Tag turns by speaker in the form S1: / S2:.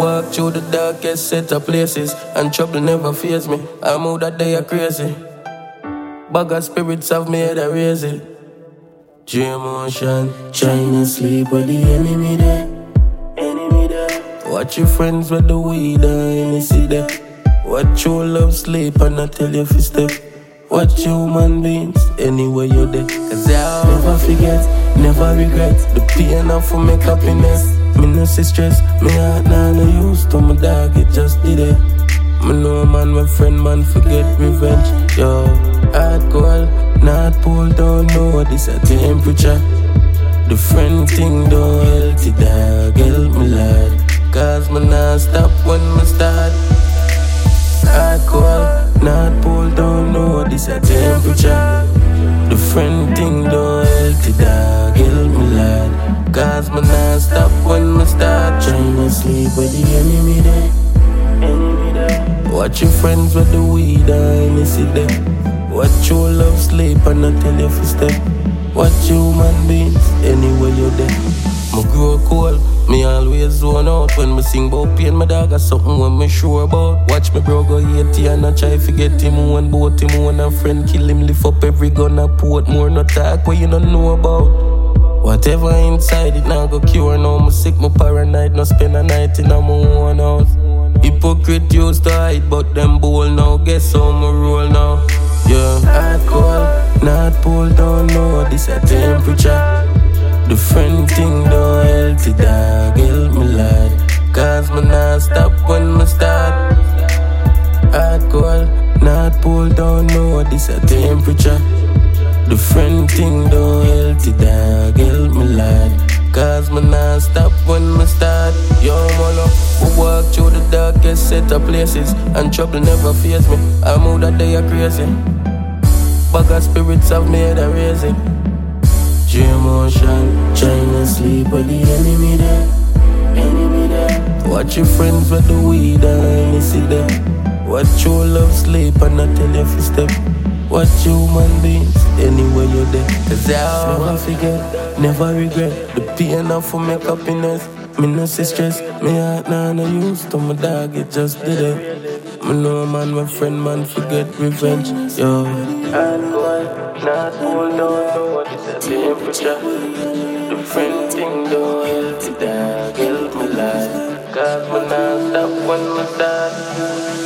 S1: walk through the darkest set of places, and trouble never fears me. I move that they are crazy. Bag of spirits have made a raise it. Dream motion, trying to sleep with the enemy there. Enemy there. Watch your friends with the weed and you see there. Watch your love sleep and I tell you if you step. Watch human beings anywhere you're there. Cause I'll never forget, never regret the pain of for make happiness. Me no see stress, me heart nah no use to my dog, it just did it. Me know man, my friend man forget revenge. Yo, hard cold, not pull down, no, this a temperature. The friend thing don't healthy dog, help me lad. Cause me nah stop when me start. Hard cold, not pull down, no, this a temperature. The friend thing don't healthy dog, help me lad. Cause me nah stop when me start. Trying to sleep with the enemy there. Watch your friends with the weed and you see them. Watch your love sleep and I tell you if you step. Watch human beings anywhere you're there. Me grow cold, me always zone out. When me sing about pain, my dog got something when me sure about. Watch me bro go 80 and I try forget him one boat him one a friend kill him, lift up every gun I port. More no talk what you don't know about. Whatever inside it now go cure now. Me sick, me paranoid, no spend a night in my own house. Hypocrite used to hide, but them bold now. Guess how me roll now. Yeah, hard cold, not pull down, no, this a temperature. The friend thing don't healthy dog, help me lad. Cause me nah stop when me start. Hard cold, not pull down, no, this a temperature. The friend thing don't healthy dog, help me lad. Cause me nah stop when me start. Yo molo, we walk through the darkest set of places, and trouble never fears me. I move that they are crazy. Bag of spirits have made a raise it. Dream motion, trying to sleep with the enemy there. Enemy there. Watch your friends with the weed and you see them. Watch your love sleep and I tell you if you step. Watch human beings anywhere you're there. Cause I'll never forget, never regret the pain of for make happiness. Me no see stress, me heart nah no use to my dog, it just did it. Me know man, my friend man forget revenge. Yo, hard cold, not hold on, no, this a temperature. The friend thing don't healthy dog, help me lad. Cause me nah stop when me start.